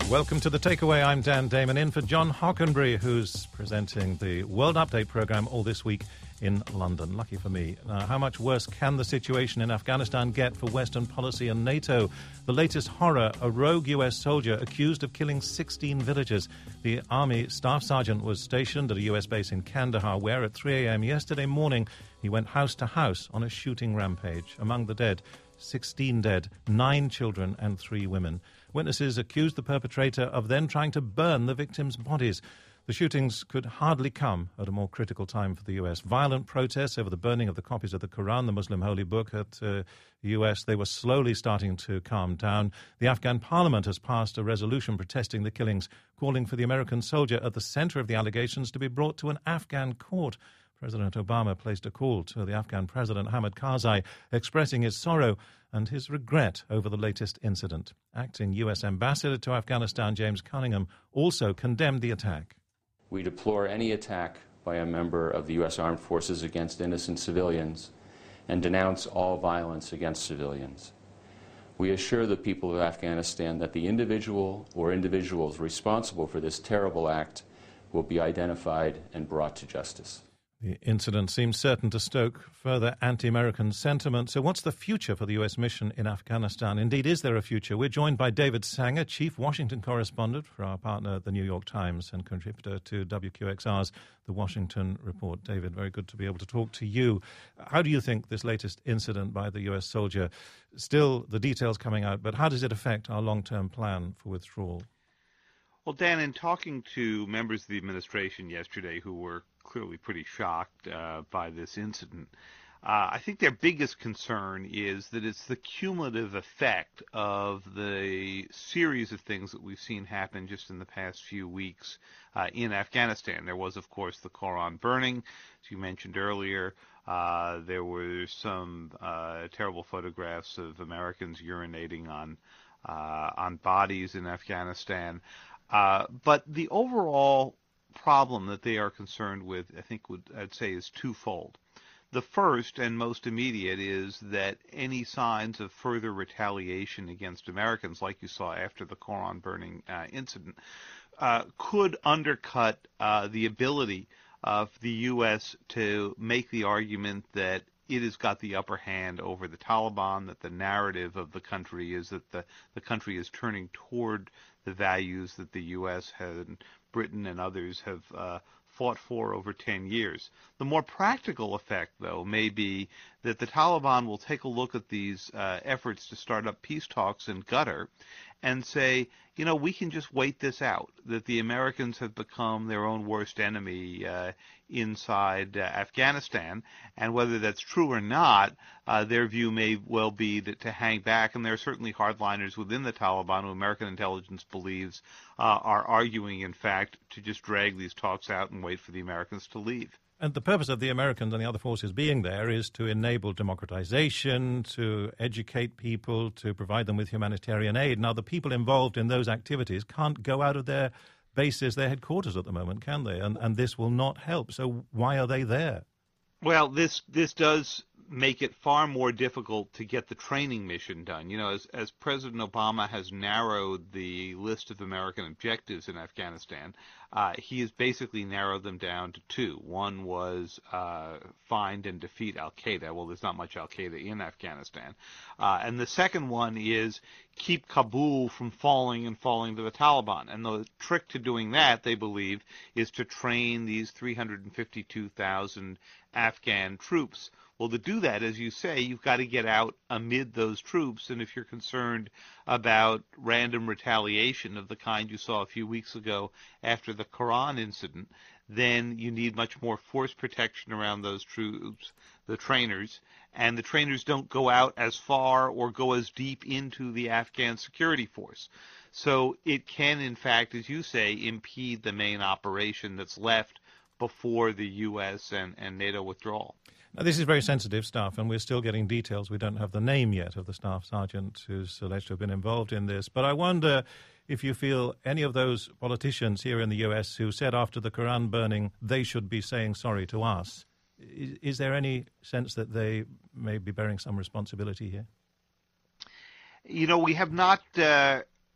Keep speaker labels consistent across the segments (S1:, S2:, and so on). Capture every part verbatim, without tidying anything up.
S1: Welcome to The Takeaway. I'm Dan Damon, in for John Hockenberry, who's presenting the World Update programme all this week in London. Lucky for me. Now, how much worse can the situation in Afghanistan get for Western policy and NATO? The latest horror, a rogue U S soldier accused of killing sixteen villagers. The Army Staff Sergeant was stationed at a U S base in Kandahar, where at three a.m. yesterday morning he went house to house on a shooting rampage. Among the dead, sixteen dead, nine children and three women. Witnesses accused the perpetrator of then trying to burn the victims' bodies. The shootings could hardly come at a more critical time for the U S. Violent protests over the burning of the copies of the Quran, the Muslim holy book, at uh, the U S, they were slowly starting to calm down. The Afghan parliament has passed a resolution protesting the killings, calling for the American soldier at the center of the allegations to be brought to an Afghan court. President Obama placed a call to the Afghan President Hamid Karzai, expressing his sorrow and his regret over the latest incident. Acting U S Ambassador to Afghanistan, James Cunningham, also condemned the attack.
S2: We deplore any attack by a member of the U S Armed Forces against innocent civilians and denounce all violence against civilians. We assure the people of Afghanistan that the individual or individuals responsible for this terrible act will be identified and brought to justice.
S1: The incident seems certain to stoke further anti-American sentiment. So what's the future for the U S mission in Afghanistan? Indeed, is there a future? We're joined by David Sanger, Chief Washington Correspondent for our partner, The New York Times, and contributor to W Q X R's The Washington Report. David, very good to be able to talk to you. How do you think this latest incident by the U S soldier, still the details coming out, but how does it affect our long-term plan for withdrawal?
S3: Well, Dan, in talking to members of the administration yesterday who were clearly pretty shocked uh, by this incident, uh, I think their biggest concern is that it's the cumulative effect of the series of things that we've seen happen just in the past few weeks uh, in Afghanistan. There was, of course, the Quran burning, as you mentioned earlier. Uh, there were some uh, terrible photographs of Americans urinating on uh, on bodies in Afghanistan. Uh, but the overall problem that they are concerned with, I think would I'd say, is twofold. The first and most immediate is that any signs of further retaliation against Americans, like you saw after the Quran burning uh, incident, uh, could undercut uh, the ability of the U S to make the argument that it has got the upper hand over the Taliban, that the narrative of the country is that the, the country is turning toward the values that the U S and Britain and others have uh, fought for over ten years. The more practical effect, though, may be that the Taliban will take a look at these uh, efforts to start up peace talks in Qatar and say, you know, we can just wait this out, that the Americans have become their own worst enemy uh, inside uh, Afghanistan, and whether that's true or not, uh, their view may well be that to hang back, and there are certainly hardliners within the Taliban who American intelligence believes uh, are arguing, in fact, to just drag these talks out and wait for the Americans to leave.
S1: And the purpose of the Americans and the other forces being there is to enable democratization, to educate people, to provide them with humanitarian aid. Now, the people involved in those activities can't go out of their bases, their headquarters at the moment, can they? And, and this will not help. So why are they there?
S3: Well, this this does make it far more difficult to get the training mission done. You know, as, as President Obama has narrowed the list of American objectives in Afghanistan, uh, he has basically narrowed them down to two. One was uh, find and defeat al-Qaeda. Well, there's not much al-Qaeda in Afghanistan. Uh, and the second one is keep Kabul from falling and falling to the Taliban. And the trick to doing that, they believe, is to train these three hundred fifty-two thousand Afghan troops. Well, to do that, as you say, you've got to get out amid those troops, and if you're concerned about random retaliation of the kind you saw a few weeks ago after the Quran incident, then you need much more force protection around those troops, the trainers, and the trainers don't go out as far or go as deep into the Afghan security force. So it can, in fact, as you say, impede the main operation that's left before the U S and, and NATO withdrawal.
S1: Now, this is very sensitive stuff, and we're still getting details. We don't have the name yet of the staff sergeant who's alleged to have been involved in this. But I wonder if you feel any of those politicians here in the U S who said after the Quran burning they should be saying sorry to us, is, is there any sense that they may be bearing some responsibility here?
S3: You know, we have not uh,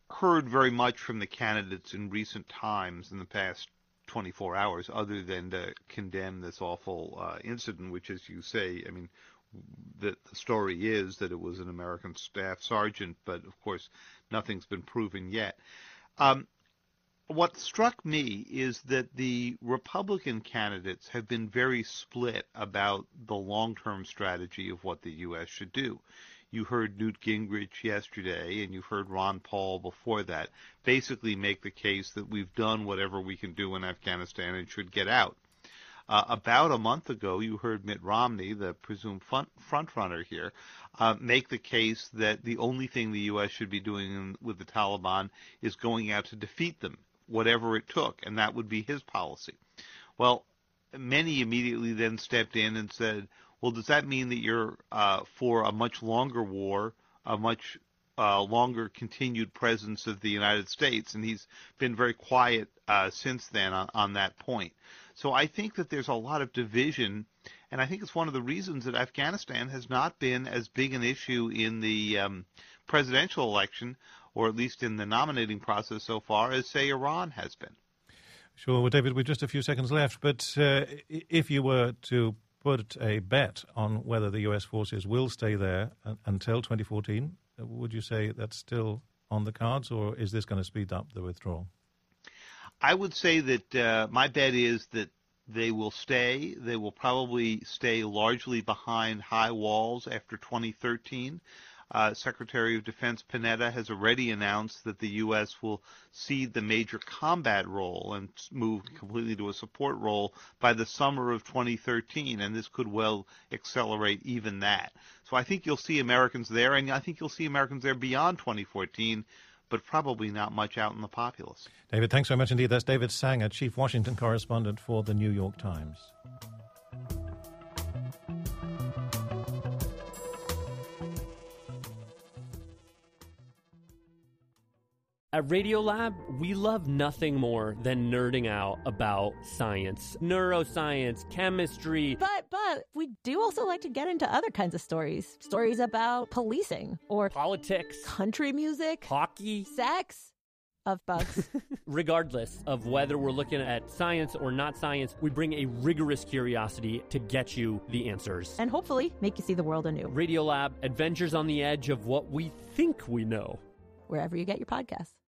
S3: heard very much from the candidates in recent times in the past twenty-four hours, other than to condemn this awful uh, incident, which, as you say, I mean, the, the story is that it was an American staff sergeant, but of course nothing's been proven yet. Um, what struck me is that the Republican candidates have been very split about the long-term strategy of what the U S should do. You heard Newt Gingrich yesterday, and you've heard Ron Paul before that, basically make the case that we've done whatever we can do in Afghanistan and should get out. Uh, about a month ago, you heard Mitt Romney, the presumed front, front runner here, uh, make the case that the only thing the U S should be doing in, with the Taliban is going out to defeat them, whatever it took, and that would be his policy. Well, many immediately then stepped in and said, well, does that mean that you're uh, for a much longer war, a much uh, longer continued presence of the United States? And he's been very quiet uh, since then on, on that point. So I think that there's a lot of division, and I think it's one of the reasons that Afghanistan has not been as big an issue in the um, presidential election, or at least in the nominating process so far, as, say, Iran has been.
S1: Sure. Well, David, we've just a few seconds left, but uh, if you were to put a bet on whether the U S forces will stay there until twenty fourteen, would you say that's still on the cards, or is this going to speed up the withdrawal?
S3: I would say that uh, my bet is that they will stay. They will probably stay largely behind high walls after twenty thirteen. Uh, Secretary of Defense Panetta has already announced that the U S will cede the major combat role and move completely to a support role by the summer of twenty thirteen, and this could well accelerate even that. So I think you'll see Americans there, and I think you'll see Americans there beyond twenty fourteen, but probably not much out in the populace.
S1: David, thanks very much indeed. That's David Sanger, Chief Washington Correspondent for the New York Times.
S4: At Radiolab, we love nothing more than nerding out about science, neuroscience, chemistry.
S5: But, but, we do also like to get into other kinds of stories. Stories about policing or
S4: politics,
S5: country music,
S4: hockey,
S5: sex, of bugs.
S4: Regardless of whether we're looking at science or not science, we bring a rigorous curiosity to get you the answers.
S5: And hopefully make you see the world anew.
S4: Radiolab, adventures on the edge of what we think we know.
S5: Wherever you get your podcasts.